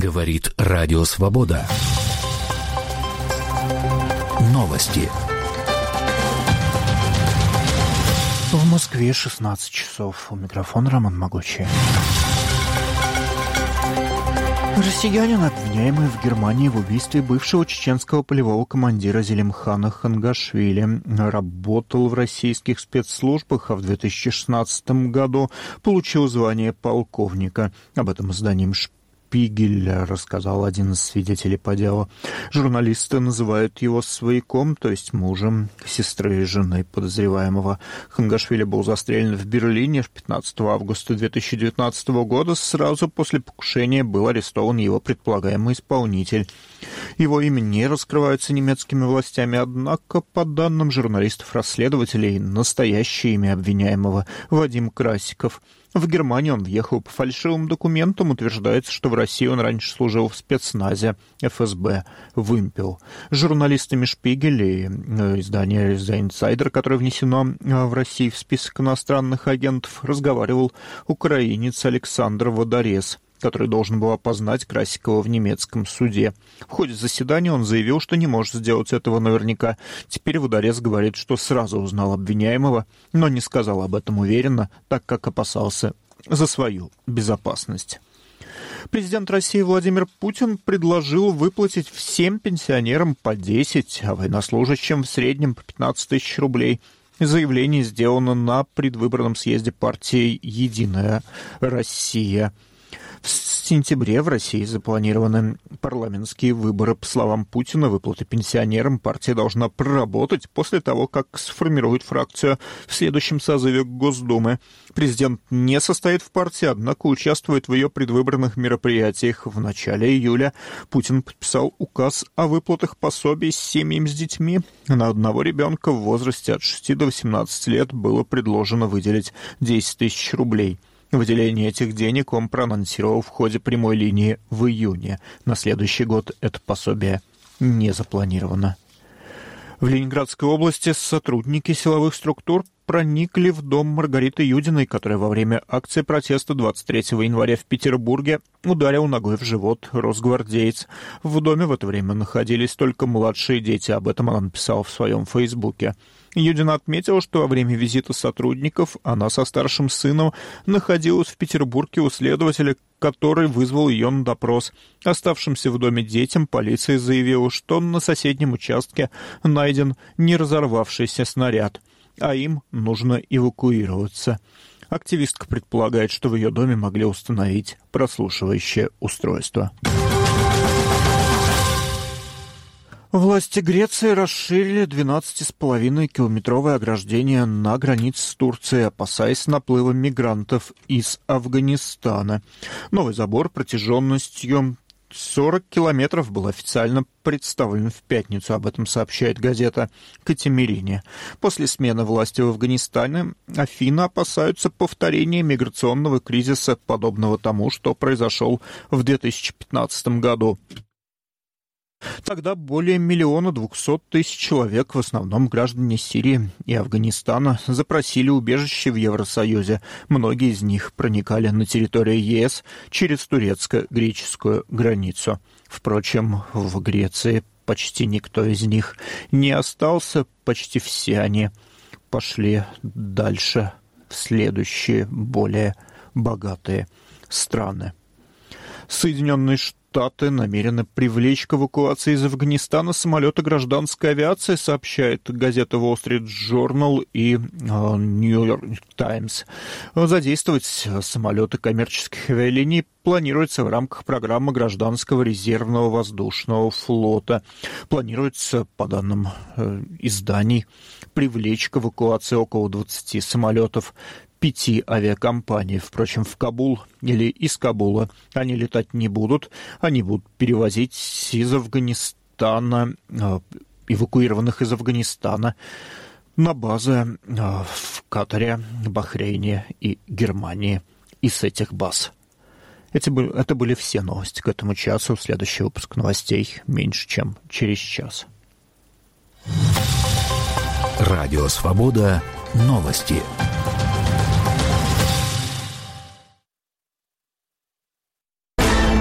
Говорит Радио Свобода. Новости. В Москве 16 часов. У микрофона Роман Могучий. Россиянин, обвиняемый в Германии в убийстве бывшего чеченского полевого командира Зелимхана Хангашвили, работал в российских спецслужбах, а в 2016 году получил звание полковника. Об этом изданием «Шпигель» рассказал один из свидетелей по делу. Журналисты называют его свояком, то есть мужем сестры и жены подозреваемого. Хангашвили был застрелен в Берлине 15 августа 2019 года. Сразу после покушения был арестован его предполагаемый исполнитель. Его имя не раскрывается немецкими властями, однако, по данным журналистов-расследователей, настоящее имя обвиняемого – Вадим Красиков. В Германию он въехал по фальшивым документам. Утверждается, что в России он раньше служил в спецназе ФСБ «Вымпел». Журналистами «Шпигель» и издания «The Insider», которое внесено в России в список иностранных агентов, разговаривал украинец Александр Водорез, который должен был опознать Красикова в немецком суде. В ходе заседания он заявил, что не может сделать этого наверняка. Теперь Водорез говорит, что сразу узнал обвиняемого, но не сказал об этом уверенно, так как опасался за свою безопасность. Президент России Владимир Путин предложил выплатить всем пенсионерам по 10, а военнослужащим в среднем по 15 тысяч рублей. Заявление сделано на предвыборном съезде партии «Единая Россия». В сентябре в России запланированы парламентские выборы. По словам Путина, выплаты пенсионерам партия должна проработать после того, как сформирует фракцию в следующем созыве Госдумы. Президент не состоит в партии, однако участвует в ее предвыборных мероприятиях. В начале июля Путин подписал указ о выплатах пособий семьям с детьми. На одного ребенка в возрасте от 6 до 18 лет было предложено выделить 10 тысяч рублей. Выделение этих денег он проанонсировал в ходе прямой линии в июне. На следующий год это пособие не запланировано. В Ленинградской области сотрудники силовых структур проникли в дом Маргариты Юдиной, которая во время акции протеста 23 января в Петербурге ударил ногой в живот росгвардеец. В доме в это время находились только младшие дети. Об этом она написала в своем фейсбуке. Юдина отметила, что во время визита сотрудников она со старшим сыном находилась в Петербурге у следователя, который вызвал ее на допрос. Оставшимся в доме детям полиция заявила, что на соседнем участке найден не разорвавшийся снаряд, а им нужно эвакуироваться. Активистка предполагает, что в ее доме могли установить прослушивающее устройство. Власти Греции расширили 12,5-километровое ограждение на границе с Турцией, опасаясь наплыва мигрантов из Афганистана. Новый забор протяженностью 40 километров был официально представлен в пятницу. Об этом сообщает газета «Катимирине». После смены власти в Афганистане Афины опасаются повторения миграционного кризиса, подобного тому, что произошел в 2015 году. Тогда более 1 200 000 человек, в основном граждане Сирии и Афганистана, запросили убежище в Евросоюзе. Многие из них проникали на территорию ЕС через турецко-греческую границу. Впрочем, в Греции почти никто из них не остался, почти все они пошли дальше в следующие, более богатые страны. Соединенные Штаты намерены привлечь к эвакуации из Афганистана самолеты гражданской авиации, сообщает газета Wall Street Journal и New York Times. Задействовать самолеты коммерческих авиалиний планируется в рамках программы гражданского резервного воздушного флота. Планируется, по данным изданий, привлечь к эвакуации около 20 самолетов 5 авиакомпаний. Впрочем, в Кабул или из Кабула они летать не будут. Они будут перевозить из Афганистана, эвакуированных из Афганистана, на базы в Катаре, Бахрейне и Германии. И с этих баз. Это были все новости к этому часу. Следующий выпуск новостей меньше, чем через час. Радио Свобода. Новости.